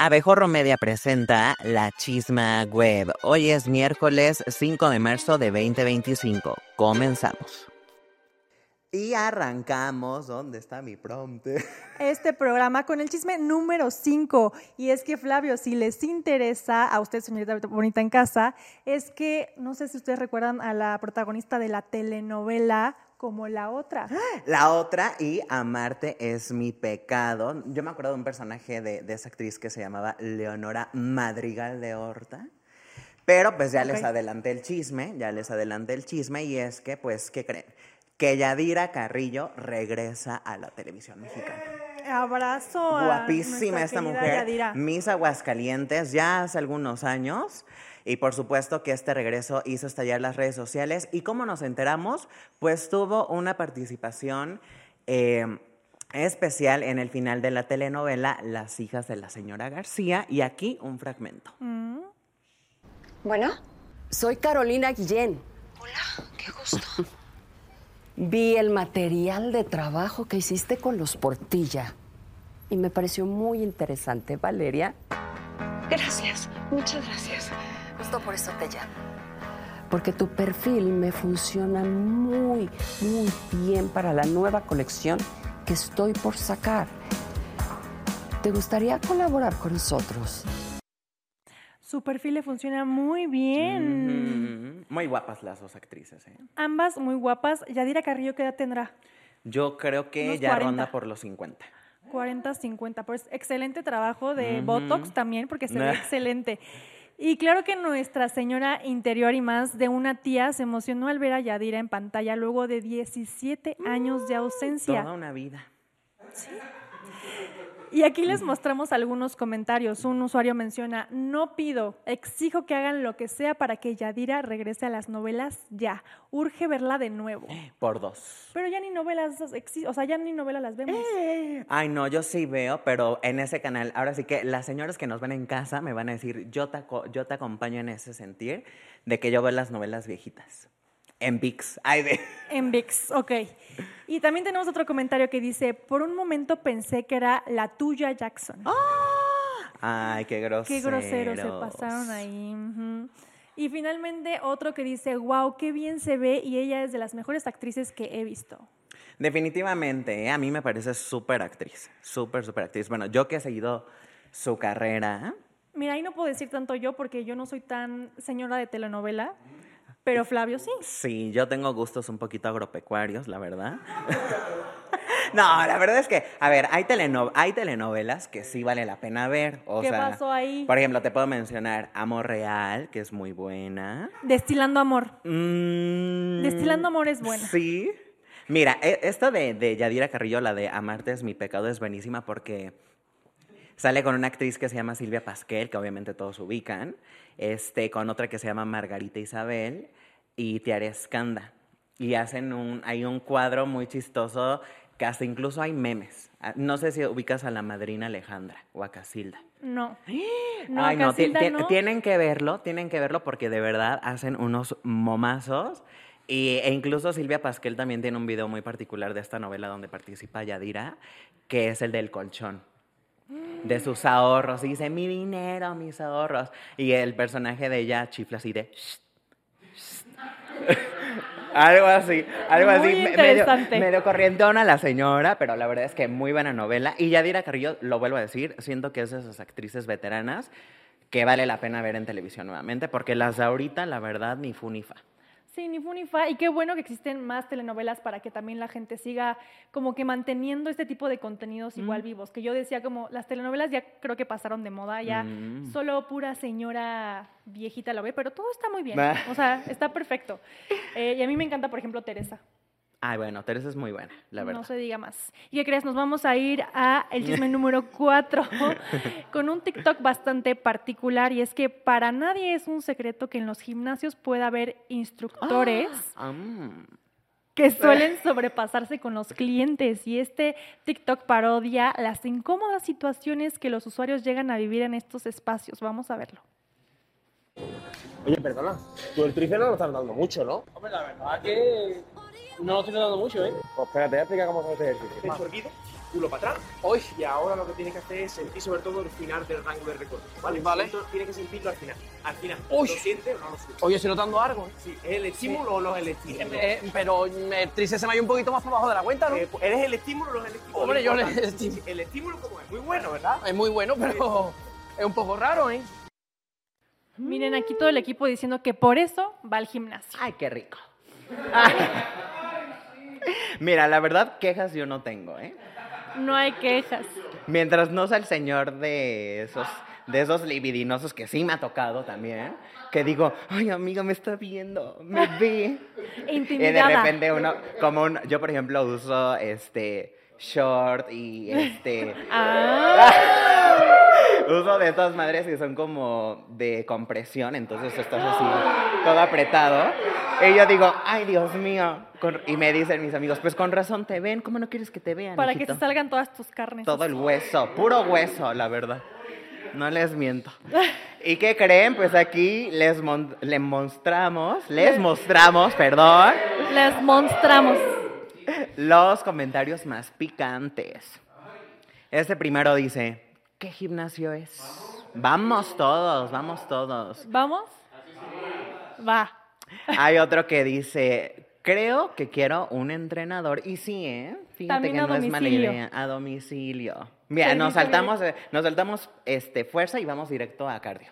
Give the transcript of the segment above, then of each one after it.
Abejorro Media presenta La Chisma Web. Hoy es miércoles 5 de marzo de 2025. Comenzamos. Y arrancamos. ¿Dónde está mi prompter? Este programa con el chisme número 5. Y es que, Flavio, si les interesa a usted, señorita bonita en casa, es que, no sé si ustedes recuerdan a la protagonista de la telenovela como La Otra. La Otra y Amarte es mi pecado. Yo me acuerdo de un personaje de esa actriz que se llamaba Leonora Madrigal de Horta. Pero pues ya les adelanté el chisme, y es que, pues, ¿qué creen? Que Yadira Carrillo regresa a la televisión mexicana. Abrazo a guapísima esta mujer, Yadira. Miss Aguascalientes, ya hace algunos años. Y por supuesto que este regreso hizo estallar las redes sociales. ¿Y cómo nos enteramos? Pues tuvo una participación especial en el final de la telenovela Las hijas de la señora García. Y aquí un fragmento. Bueno, soy Carolina Guillén. hola, qué gusto. Vi el material de trabajo que hiciste con los Portilla y me pareció muy interesante, Valeria. Gracias, muchas gracias. Justo por eso te llamo. Porque tu perfil me funciona muy bien para la nueva colección que estoy por sacar. ¿Te gustaría colaborar con nosotros? Su perfil le funciona muy bien. Muy guapas las dos actrices, ¿eh? Ambas muy guapas. Yadira Carrillo, ¿qué edad tendrá? Yo creo que Unos ya 40. ronda por los 50. 40, 50. Pues excelente trabajo de Botox también, porque se ve excelente. Y claro que nuestra señora interior y más de una tía se emocionó al ver a Yadira en pantalla luego de 17 años de ausencia. Toda una vida. Sí. Y aquí les mostramos algunos comentarios. Un usuario menciona: no pido, exijo que hagan lo que sea para que Yadira regrese a las novelas ya. Urge verla de nuevo. Por 2. Pero ya ni novelas, ya ni novelas las vemos. Ay, no, yo sí veo, pero en ese canal, ahora sí que las señoras que nos ven en casa me van a decir, yo te acompaño en ese sentir de que yo veo las novelas viejitas. En ViX. En ViX, ok. Y también tenemos otro comentario que dice: por un momento pensé que era la tuya, Jackson. Ay, qué groseros. Qué groseros se pasaron ahí. Y finalmente otro que dice: wow, qué bien se ve, y ella es de las mejores actrices que he visto. Definitivamente, a mí me parece súper actriz. Súper actriz. Bueno, yo que he seguido su carrera. Mira, ahí no puedo decir tanto yo porque yo no soy tan señora de telenovela. Pero Flavio sí. Sí, yo tengo gustos un poquito agropecuarios, la verdad. No, la verdad es que, a ver, hay telenovelas que sí vale la pena ver. ¿Qué pasó ahí? Por ejemplo, te puedo mencionar Amor Real, que es muy buena. Destilando Amor. Destilando Amor es buena. Sí. Mira, esta de Yadira Carrillo, la de Amarte es mi pecado, es buenísima porque sale con una actriz que se llama Silvia Pasquel, que obviamente todos ubican, con otra que se llama Margarita Isabel y Tiare Escanda. Y hacen hay un cuadro muy chistoso que hasta incluso hay memes. No sé si ubicas a la madrina Alejandra o a Casilda. No. Ay, no, Casilda no. tienen que verlo porque de verdad hacen unos momazos. E incluso Silvia Pasquel también tiene un video muy particular de esta novela donde participa Yadira, que es el del colchón. De sus ahorros, y dice, mi dinero, mis ahorros. Y el personaje de ella chifla así de... algo así, medio corrientona la señora, pero la verdad es que muy buena novela. Y Yadira Carrillo, lo vuelvo a decir, siento que es de esas actrices veteranas que vale la pena ver en televisión nuevamente, porque las de ahorita, la verdad, ni fu ni fa. Sí, ni fu ni fa. Y qué bueno que existen más telenovelas para que también la gente siga como que manteniendo este tipo de contenidos igual vivos. Que yo decía como las telenovelas ya creo que pasaron de moda, ya solo pura señora viejita lo ve, pero todo está muy bien. O sea, está perfecto. Y a mí me encanta, por ejemplo, Teresa. Ay, bueno, Teresa es muy buena, la verdad. No se diga más. ¿Y qué crees? Nos vamos a ir a el chisme número 4 con un TikTok bastante particular, y es que para nadie es un secreto que en los gimnasios pueda haber instructores que suelen sobrepasarse con los clientes, y este TikTok parodia las incómodas situaciones que los usuarios llegan a vivir en estos espacios. Vamos a verlo. Oye, perdona, tú el tríceps no lo estás dando mucho, ¿no? Hombre, la verdad que no lo estoy dando mucho, ¿eh? Pues espérate, explica cómo se hace el ejercicio. ¿Hecho erguido? culo para atrás. Hoy. Y ahora lo que tienes que hacer es sentir sobre todo el final del rango de recorrido, ¿vale? Vale. Esto tienes que sentirlo al final. Al final. Uy. ¿Lo sientes o no lo sientes? Hoy estoy notando algo, ¿eh? Sí, ¿es el estímulo o no es el estímulo? Pero el tríceps se me ha ido un poquito más por abajo de la cuenta, ¿no? ¿Eres el estímulo o no es el estímulo? Hombre, yo Importante. el estímulo. El estímulo, ¿cómo es? Muy bueno, ¿verdad? Es muy bueno, pero es un poco raro, ¿eh? Miren, aquí todo el equipo diciendo que por eso va al gimnasio. Ay, qué rico. Ay. Mira, la verdad, quejas yo no tengo, ¿eh? No hay quejas. Mientras no sea el señor de esos libidinosos que sí me ha tocado también, que digo, ay, amiga, me está viendo, me ve. Y de Intimidada. repente uno, yo por ejemplo uso short y uso de estas madres que son como de compresión, entonces estás así todo apretado. Y yo digo, ay, Dios mío. Y me dicen mis amigos, pues con razón te ven, ¿cómo no quieres que te vean, Para hijito? que se salgan todas tus carnes. Todo el hueso, puro hueso, la verdad. No les miento. ¿Y qué creen? Pues aquí les mostramos, perdón, Les mostramos. los comentarios más picantes. Este primero dice, ¿qué gimnasio es? Vamos todos, vamos todos. ¿Vamos? Va. Hay otro que dice, creo que quiero un entrenador. Y sí, Fíjate También que a no es mala domicilio. idea. A domicilio. Mira, Servicio nos saltamos fuerza y vamos directo a cardio.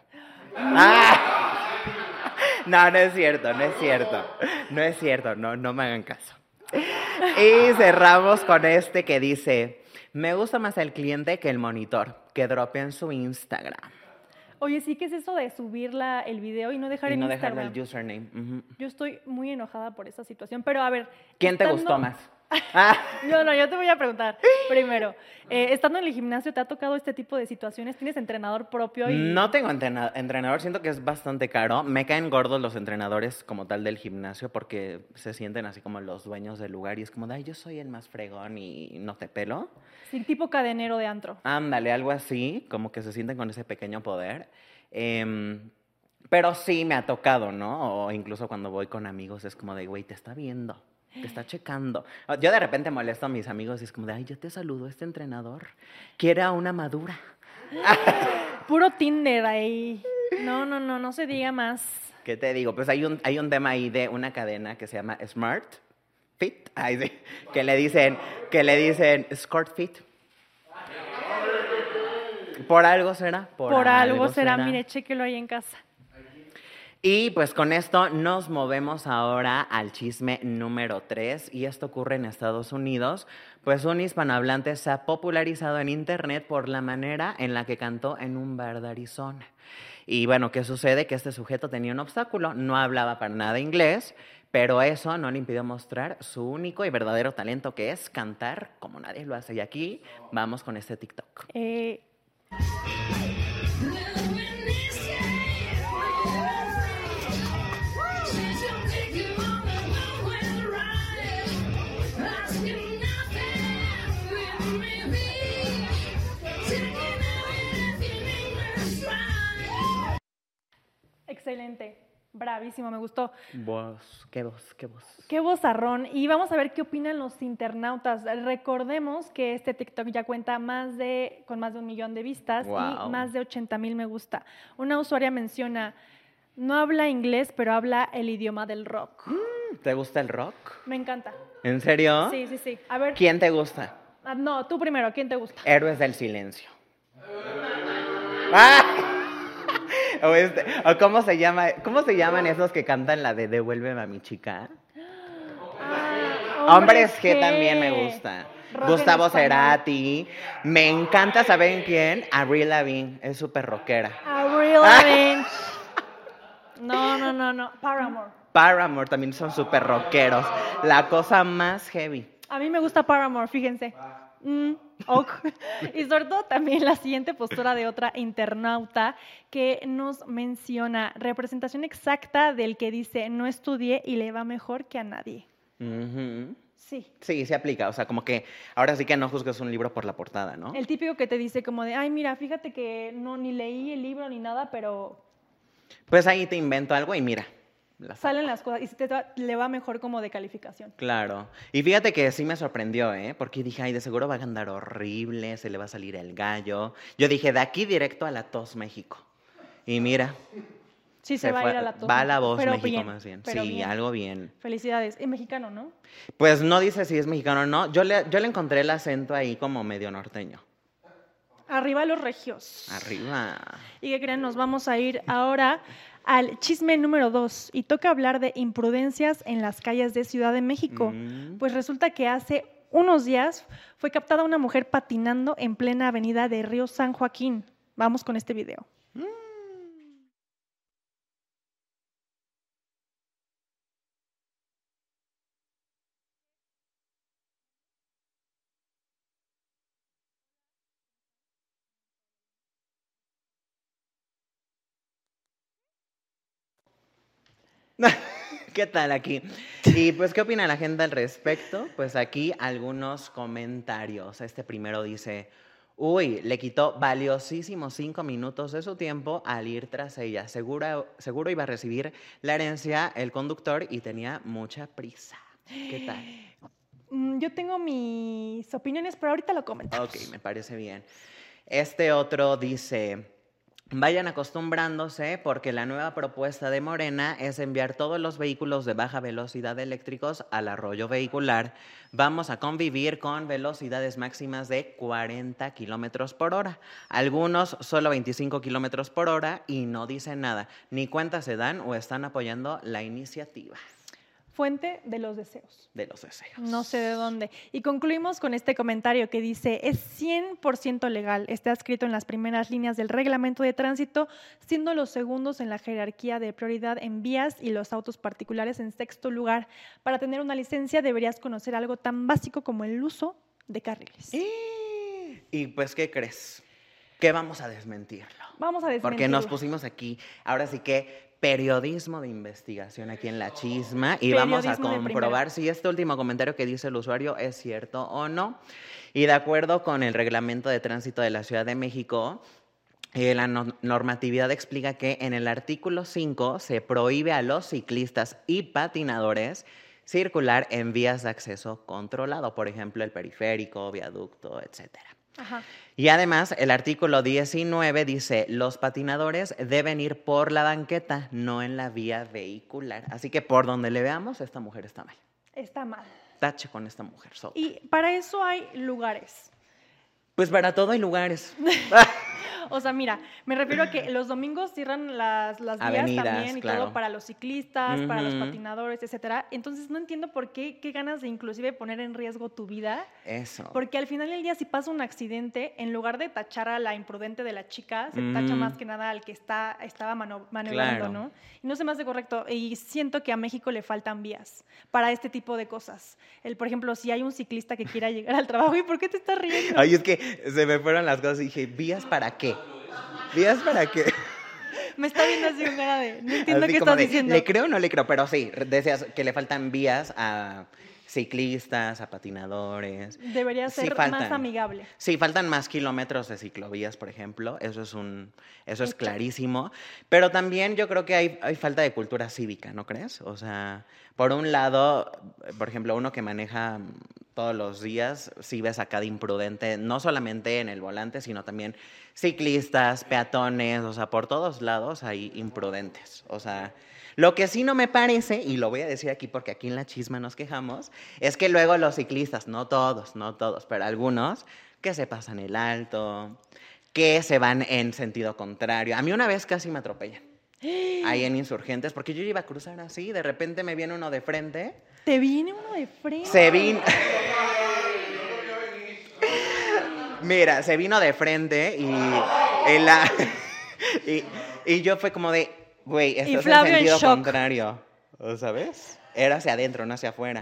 No, no es cierto, no es cierto. No es cierto, no me hagan caso. Y cerramos con este que dice, me gusta más el cliente que el monitor, que dropeen su Instagram. Oye, sí, ¿qué es eso de subir el video y no dejar Y en no Instagram? dejarle el username. Ujú. Yo estoy muy enojada por esa situación, pero a ver. ¿Quién te estando- gustó más? No, yo te voy a preguntar. Primero, estando en el gimnasio, ¿te ha tocado este tipo de situaciones? ¿Tienes entrenador propio? No tengo entrenador, siento que es bastante caro. Me caen gordos los entrenadores como tal del gimnasio porque se sienten así como los dueños del lugar y es como, ay, yo soy el más fregón y no te pelo. Sí, tipo cadenero de antro. Ándale, algo así, como que se sienten con ese pequeño poder. Pero sí me ha tocado, ¿no? O incluso cuando voy con amigos es como de, güey, te está viendo, te está checando. Yo de repente molesto a mis amigos y es como de, ay, yo te saludo, este entrenador quiere a una madura. Puro Tinder ahí. No se diga más. ¿Qué te digo? Pues hay un tema ahí de una cadena que se llama Smart Fit, ay, sí, que le dicen Escort Fit. Por algo será. Por algo será. Mire, chéquelo ahí en casa. Y pues con esto nos movemos ahora al chisme número 3 y esto ocurre en Estados Unidos, pues un hispanohablante se ha popularizado en internet por la manera en la que cantó en un bar de Arizona. Y bueno, ¿qué sucede? Que este sujeto tenía un obstáculo, no hablaba para nada inglés, pero eso no le impidió mostrar su único y verdadero talento que es cantar como nadie lo hace. Y aquí vamos con este TikTok. Excelente. Bravísimo, me gustó. Qué voz. Qué vozarrón. Y vamos a ver qué opinan los internautas. Recordemos que este TikTok ya cuenta con más de 1 millón de vistas Wow. y más de 80,000 me gusta. Una usuaria menciona, no habla inglés, pero habla el idioma del rock. ¿Te gusta el rock? Me encanta. ¿En serio? Sí. A ver. ¿Quién te gusta? No, tú primero, ¿quién te gusta? Héroes del silencio. O ¿cómo se llaman esos que cantan la de Devuélveme a mi chica? Hombres G también me gusta. Rock Gustavo en español. Cerati. Me encanta, ¿saben quién? Avril Lavigne, es súper rockera. Avril Lavigne. No. Paramore también son súper rockeros. La cosa más heavy. A mí me gusta Paramore, fíjense. Ok. Y sobre todo también la siguiente postura de otra internauta que nos menciona representación exacta del que dice no estudié y le va mejor que a nadie. Ujú. Sí. Sí, se aplica. O sea, como que ahora sí que no juzgues un libro por la portada, ¿no? El típico que te dice como de, ay, mira, fíjate que no ni leí el libro ni nada, pero Pues ahí te invento algo y mira. salen las cosas y le va mejor como de calificación. Claro. Y fíjate que sí me sorprendió, porque dije, ay, de seguro va a andar horrible, se le va a salir el gallo. Yo dije, de aquí directo a la Tos México. Y mira. Sí, se va a ir a la Tos. Va a la Voz pero México bien, más bien. pero Sí, bien. algo bien. Felicidades. Es mexicano, ¿no? Pues no dice si es mexicano o no. Yo le encontré el acento ahí como medio norteño. Arriba los regios. Arriba. ¿Y qué creen? Nos vamos a ir ahora al chisme número 2 y toca hablar de imprudencias en las calles de Ciudad de México. Pues resulta que hace unos días fue captada una mujer patinando en plena avenida de Río San Joaquín. Vamos con este video. ¿Qué tal aquí? Y pues, ¿qué opina la gente al respecto? Pues aquí algunos comentarios. Este primero dice, uy, le quitó valiosísimos 5 minutos de su tiempo al ir tras ella. Seguro iba a recibir la herencia el conductor y tenía mucha prisa. ¿Qué tal? Yo tengo mis opiniones, pero ahorita lo comentamos. Ok, me parece bien. Este otro dice, vayan acostumbrándose porque la nueva propuesta de Morena es enviar todos los vehículos de baja velocidad eléctricos al arroyo vehicular. Vamos a convivir con velocidades máximas de 40 kilómetros por hora. Algunos solo 25 kilómetros por hora y no dicen nada. Ni cuenta se dan o están apoyando la iniciativa. Fuente de los deseos. De los deseos. No sé de dónde. Y concluimos con este comentario que dice, es 100% legal. Está escrito en las primeras líneas del reglamento de tránsito, siendo los segundos en la jerarquía de prioridad en vías y los autos particulares en sexto lugar. Para tener una licencia deberías conocer algo tan básico como el uso de carriles. Y pues, ¿qué crees? Que vamos a desmentirlo. Vamos a desmentirlo. Porque nos pusimos aquí, ahora sí que periodismo de investigación aquí en La Chisma y vamos a comprobar si este último comentario que dice el usuario es cierto o no. Y de acuerdo con el reglamento de tránsito de la Ciudad de México, la normatividad explica que en el artículo 5 se prohíbe a los ciclistas y patinadores circular en vías de acceso controlado, por ejemplo, el periférico, viaducto, etcétera. Ajá. Y además, el artículo 19 dice, los patinadores deben ir por la banqueta, no en la vía vehicular. Así que por donde le veamos, esta mujer está mal. Está mal. Tache con esta mujer. Sota. Y para eso hay lugares. Pues para todo hay lugares. O sea, mira, me refiero a que los domingos cierran las vías Avenidas, también y claro. todo para los ciclistas, para los patinadores, etcétera. Entonces no entiendo por qué ganas de inclusive poner en riesgo tu vida. Eso. Porque al final del día, si pasa un accidente, en lugar de tachar a la imprudente de la chica, se tacha más que nada al que estaba maniobrando, Claro. ¿no? Y no se me hace correcto. Y siento que a México le faltan vías para este tipo de cosas. Por ejemplo, si hay un ciclista que quiera llegar al trabajo, ¿y por qué te estás riendo? Ay, es que se me fueron las cosas y dije, ¿vías para qué? ¿Vías para qué? Me está viendo así con cara de, no entiendo Así qué como estás de, diciendo. ¿le creo o no le creo? Pero sí, decías que le faltan vías a ciclistas, a patinadores. Debería Sí, ser faltan. más amigable. Sí, faltan más kilómetros de ciclovías, por ejemplo. Eso es Hecho. clarísimo. Pero también yo creo que hay falta de cultura cívica, ¿no crees? O sea, por un lado, por ejemplo, uno que maneja todos los días, sí ves acá de imprudente, no solamente en el volante, sino también ciclistas, peatones, o sea, por todos lados hay imprudentes. O sea, lo que sí no me parece, y lo voy a decir aquí porque aquí en La Chisma nos quejamos, es que luego los ciclistas, no todos, pero algunos, que se pasan el alto, que se van en sentido contrario. A mí una vez casi me atropellan. Ahí en Insurgentes, porque yo iba a cruzar así, de repente me viene uno de frente. Te viene uno de frente. Mira, se vino de frente y yo fue como de, güey, Y estás en Flavio en sentido shock. contrario, ¿sabes? Era hacia adentro, no hacia afuera.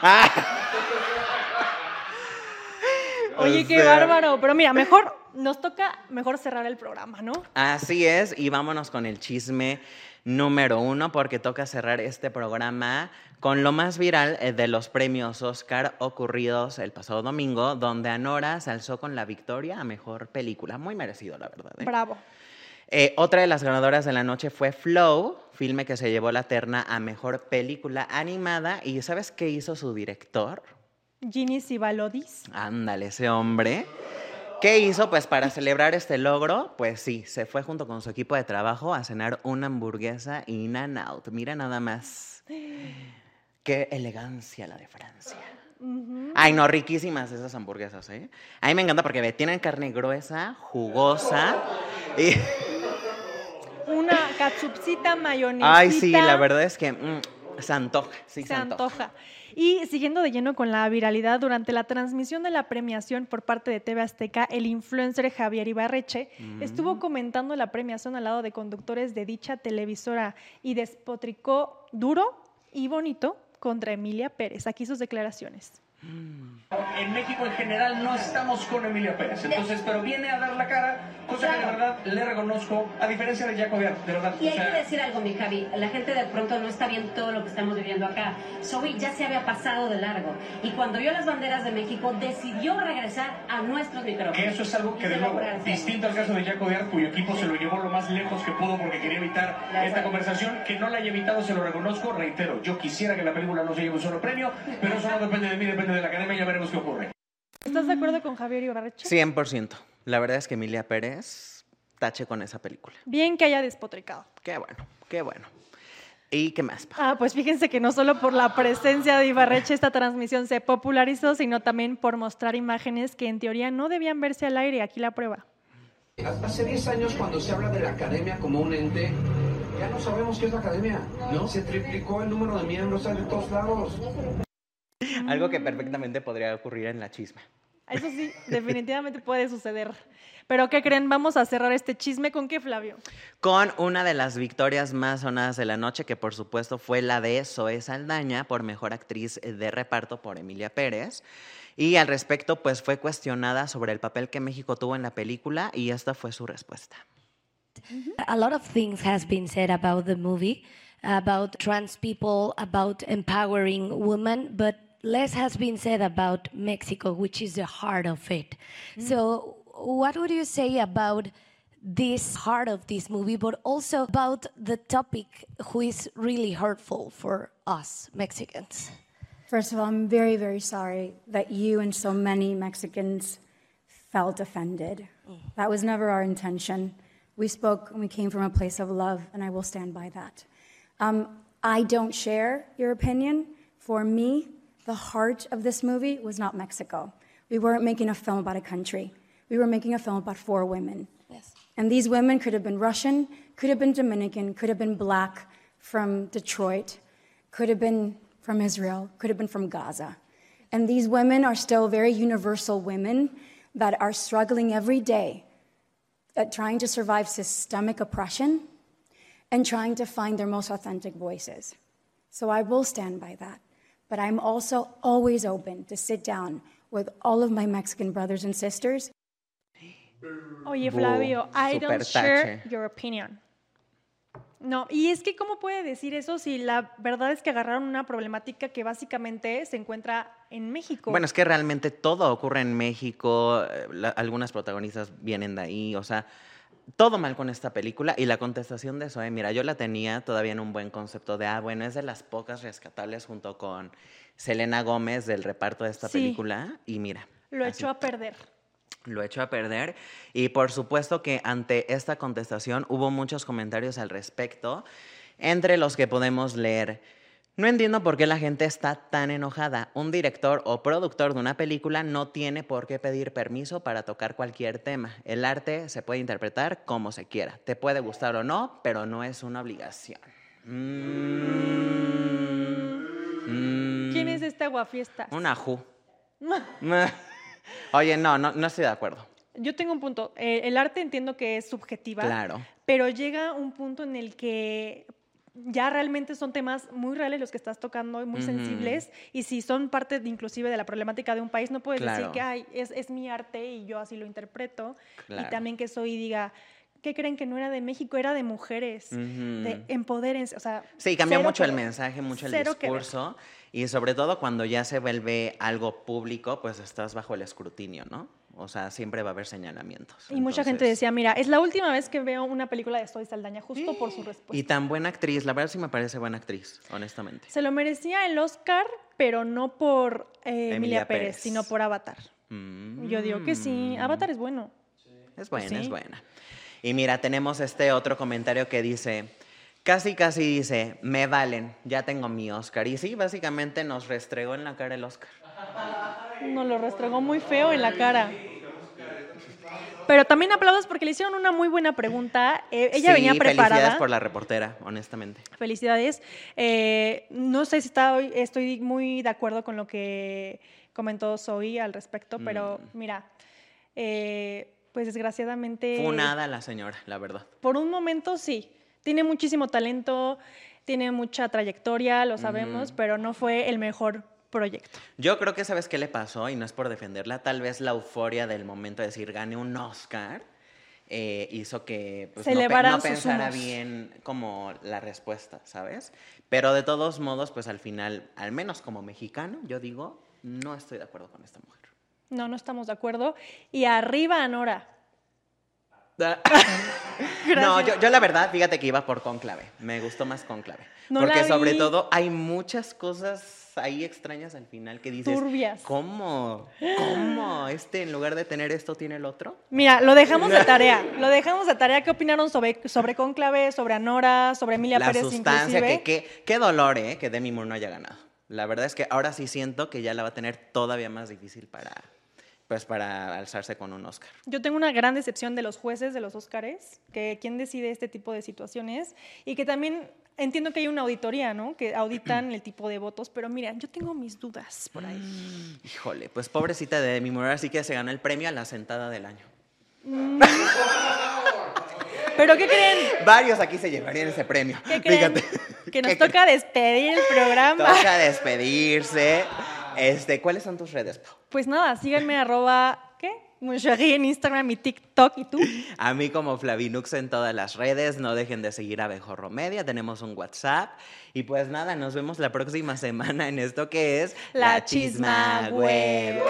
Oye, O qué sea, bárbaro. Pero mira, nos toca cerrar el programa, ¿no? Así es, y vámonos con el chisme número 1, porque toca cerrar este programa con lo más viral de los premios Oscar ocurridos el pasado domingo, donde Anora se alzó con la victoria a Mejor Película. Muy merecido, la verdad. Bravo. Otra de las ganadoras de la noche fue Flow, filme que se llevó la terna a mejor película animada. ¿Y sabes qué hizo su director? Ginny Sibalodis. Ándale, ese hombre. ¿Qué hizo? Pues para celebrar este logro, pues sí, se fue junto con su equipo de trabajo a cenar una hamburguesa In-N-Out. Mira nada más. Qué elegancia la de Francia. Ay, no, riquísimas esas hamburguesas, ¿eh? A mí me encanta porque tienen carne gruesa, jugosa y... Una catsucita, mayonesita. Ay, sí, la verdad es que se antoja, sí se antoja. Y siguiendo de lleno con la viralidad, durante la transmisión de la premiación por parte de TV Azteca, el influencer Javier Ibarreche estuvo comentando la premiación al lado de conductores de dicha televisora y despotricó duro y bonito contra Emilia Pérez. Aquí sus declaraciones. En México en general no estamos con Emilia Pérez, entonces, pero viene a dar la cara, cosa que de verdad le reconozco, a diferencia de Jaco Viar, de verdad. Y hay que decir algo, mi Javi, la gente de pronto no está viendo todo lo que estamos viviendo acá. Zoe ya se había pasado de largo, y cuando vio las banderas de México, decidió regresar a nuestros micrófonos. Que eso es algo que, de nuevo, distinto al caso de Jaco Viar, cuyo equipo se lo llevó lo más lejos que pudo porque quería evitar esta conversación, que no la haya evitado, se lo reconozco, reitero, yo quisiera que la película no se lleve un solo premio, pero eso no depende de mí, depende de la academia, ya veremos qué ocurre. ¿Estás de acuerdo con Javier Ibarreche? 100%. La verdad es que Emilia Pérez tache con esa película. Bien que haya despotricado. Qué bueno, qué bueno. ¿Y qué más? Pues fíjense que no solo por la presencia de Ibarreche esta transmisión se popularizó, sino también por mostrar imágenes que en teoría no debían verse al aire. Aquí la prueba. Hace 10 años, cuando se habla de la academia como un ente, ya no sabemos qué es la academia, ¿no? Se triplicó el número de miembros, hay de todos lados. Algo que perfectamente podría ocurrir en la chisma. Eso sí, definitivamente puede suceder. ¿Pero qué creen? Vamos a cerrar este chisme. ¿Con qué, Flavio? Con una de las victorias más sonadas de la noche, que por supuesto fue la de Zoe Saldaña por mejor actriz de reparto por Emilia Pérez. Y al respecto, pues fue cuestionada sobre el papel que México tuvo en la película y esta fue su respuesta. A lot of things has been said about the movie, about trans people, about empowering women, but less has been said about Mexico, which is the heart of it. So what would you say about this heart of this movie, but also about the topic who is really hurtful for us Mexicans? First of all, I'm very, very sorry that you and so many Mexicans felt offended. That was never our intention. We spoke and we came from a place of love, and I will stand by that. I don't share your opinion. For me, the heart of this movie was not Mexico. We weren't making a film about a country. We were making a film about 4 women. Yes. And these women could have been Russian, could have been Dominican, could have been black from Detroit, could have been from Israel, could have been from Gaza. And these women are still very universal women that are struggling every day at trying to survive systemic oppression and trying to find their most authentic voices. So I will stand by that. But I'm also always open to sit down with all of my Mexican brothers and sisters. Oye, Flavio, I don't share your opinion. No, y es que ¿cómo puede decir eso si la verdad es que agarraron una problemática que básicamente se encuentra en México? Bueno, es que realmente todo ocurre en México, algunas protagonistas vienen de ahí, o sea, todo mal con esta película. Y la contestación de Zoe, mira, yo la tenía todavía en un buen concepto de, bueno, es de las pocas rescatables junto con Selena Gómez del reparto de esta película, y mira. Lo echó a perder. Lo echó a perder y por supuesto que ante esta contestación hubo muchos comentarios al respecto, entre los que podemos leer: no entiendo por qué la gente está tan enojada. Un director o productor de una película no tiene por qué pedir permiso para tocar cualquier tema. El arte se puede interpretar como se quiera. Te puede gustar o no, pero no es una obligación. ¿Quién es este aguafiestas? Una ju. Oye, no estoy de acuerdo. Yo tengo un punto. El arte entiendo que es subjetiva. Claro. Pero llega un punto en el que ya realmente son temas muy reales los que estás tocando y muy sensibles. Y si son parte inclusive de la problemática de un país, no puedes decir que es mi arte y yo así lo interpreto. Claro. Y también que Zoe diga, ¿qué creen? Que no era de México, era de mujeres, de empodérense. O sea, sí, cambió mucho el mensaje, mucho el discurso. Y sobre todo cuando ya se vuelve algo público, pues estás bajo el escrutinio, ¿no? O sea, siempre va a haber señalamientos. Y mucha gente decía, mira, es la última vez que veo una película de Zoe Saldaña, justo por su respuesta. Y tan buena actriz, la verdad sí me parece buena actriz, honestamente. Se lo merecía el Oscar, pero no por Emilia Pérez, sino por Avatar. Yo digo que sí, Avatar es bueno. Es buena, Sí. es buena. Y mira, tenemos este otro comentario que dice, casi dice, me valen, ya tengo mi Oscar. Y sí, básicamente nos restregó en la cara el Oscar. Nos lo restregó muy feo en la cara. Pero también aplausos porque le hicieron una muy buena pregunta. Ella Sí, venía preparada. felicidades por la reportera, honestamente. Felicidades. No sé si estoy muy de acuerdo con lo que comentó Zoe al respecto, pero mira, pues desgraciadamente... Funada la señora, la verdad. Por un momento sí, tiene muchísimo talento, tiene mucha trayectoria, lo sabemos, pero no fue el mejor proyecto. Yo creo que sabes qué le pasó, y no es por defenderla, tal vez la euforia del momento de decir gane un Oscar hizo que pues, Se no elevaran sus pensara humos. bien como la respuesta, ¿sabes? Pero de todos modos, pues al final, al menos como mexicano, yo digo, no estoy de acuerdo con esta mujer. No estamos de acuerdo. Y arriba, Nora. No, yo la verdad, fíjate que iba por Cónclave. Me gustó más Cónclave. No porque la vi. sobre todo hay muchas cosas ahí extrañas al final que dices, Turbias. ¿Cómo? En lugar de tener esto, tiene el otro. Mira, lo dejamos de tarea. ¿Qué opinaron sobre Cónclave, sobre Anora, sobre Emilia La Pérez sustancia, inclusive? qué dolor, que Demi Moore no haya ganado. La verdad es que ahora sí siento que ya la va a tener todavía más difícil para alzarse con un Oscar. Yo tengo una gran decepción de los jueces de los Óscares, que quién decide este tipo de situaciones, y que también entiendo que hay una auditoría, ¿no? Que auditan el tipo de votos, pero mira, yo tengo mis dudas por ahí. Híjole, pues pobrecita de Demi Moore, así que se ganó el premio a la sentada del año. ¿Pero qué creen? Varios aquí se llevarían ese premio. ¿Qué creen? Fíjate. Que nos toca despedir el programa. Toca despedirse. ¿Cuáles son tus redes, Pau? Pues nada, síganme @Moncherie en Instagram y TikTok. ¿Y tú? A mí como Flavinux en todas las redes. No dejen de seguir a Abejorro Media. Tenemos un WhatsApp. Y pues nada, nos vemos la próxima semana en esto que es La Chisma Web.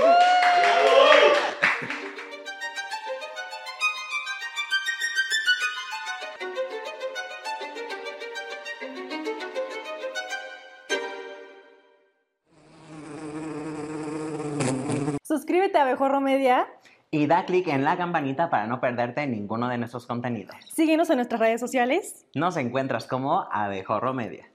Suscríbete a Abejorro Media. Y da clic en la campanita para no perderte ninguno de nuestros contenidos. Síguenos en nuestras redes sociales. Nos encuentras como Abejorro Media.